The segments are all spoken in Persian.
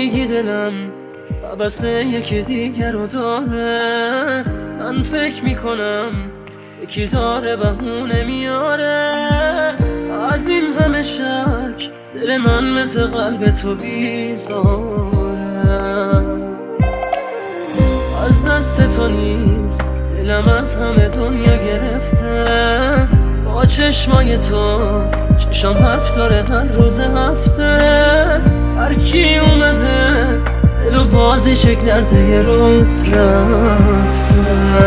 میگی دلم بسه یکی دیگر رو داره، من فکر میکنم یکی داره بهونه میاره. از این همه شک دل من مثل قلب تو بیزاره، از دست تو نیست دلم از همه دنیا گرفته. با چشمای تو چشم حرف داره هر روز هفته. هر کی اومده دلو بازی شکل کرده یه روز رفته.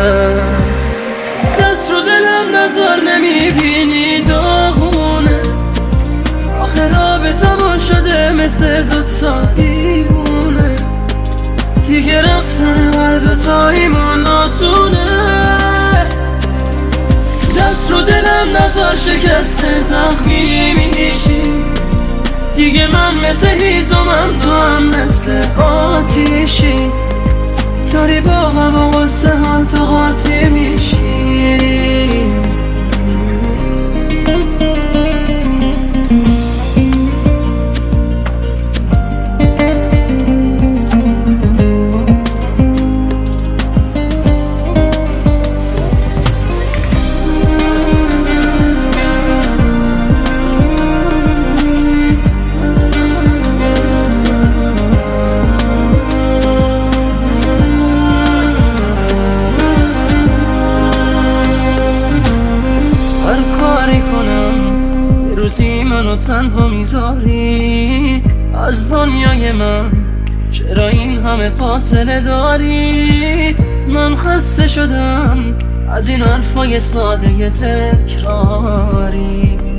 دست رو دلم نظر نمیبینی داغونه، آخه رابطمون شده مثل دوتا دیوونه. دیگه رفتن هر دوتاییمون آسونه. دست رو دلم نظر شکسته زخمی میشی. دیگه من مثل هیزمم تو هم مثل آتیشی. داری با غم و غصه هم تو قاطی میشی. روزی منو تنها میذاری از دنیای من، چرا این همه فاصله داری؟ من خسته شدم از این حرفای ساده تکراری.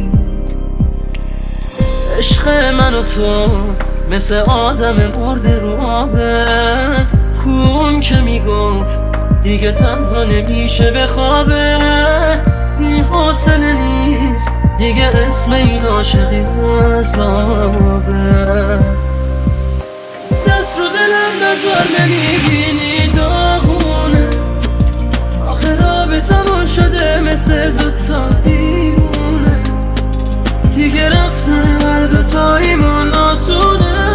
عشق من و تو مثل آدم مرده رو آبه، خون که میگفت دیگه تنها نمیشه بخوابه. این حوصله نیست دیگه، اسم این عاشقی عذابه. دست رو دلم نظر نمیبینی داغونه، آخه رابطمون شده مثل دوتا دیوونه. دیگه رفتن هر دوتاییمون آسونه.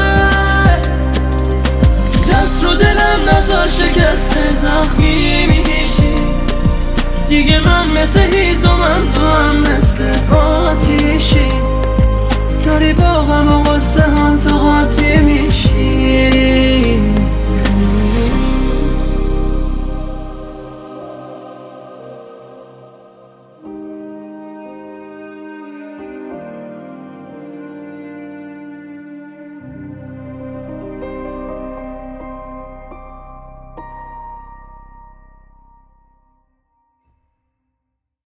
دست رو دلم نظر شکسته زخمی میشی. دیگه من مثل هیزمم تو هم مثل آتیشی. داری با غم و غصه هم تو قاطی میشی.